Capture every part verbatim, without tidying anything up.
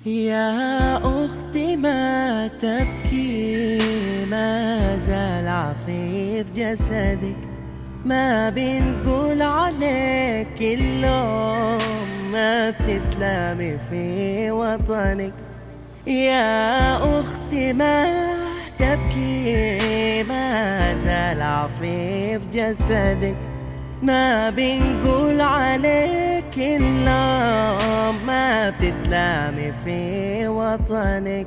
يا أختي ما تبكي، ما زال عفيف جسدك، ما بنقول عليك اللوم، ما بتتلامي في وطنك. يا أختي ما تبكي، ما زال عفيف جسدك، ما بنقول عليك اللوم، ما بتتلامي في وطنك.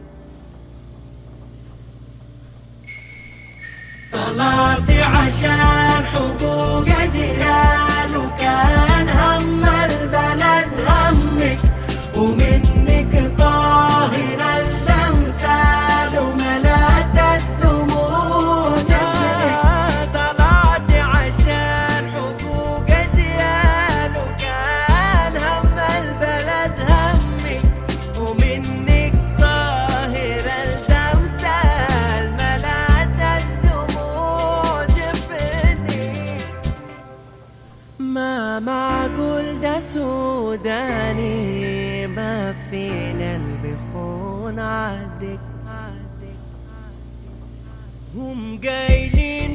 طلعت عشان حقوق أجيال، وكان هم البلد همك، ومنك طاهر الأمثال وملأت الدموع جسدك. طلعت عشان حقوق أجيال، وكان هم البلد همك، ومنك طاهر الأمثال ملأت الدموع جفني. ما معقول ده سوداني، ما فينا اللي بيخون عهدك. هم قايلين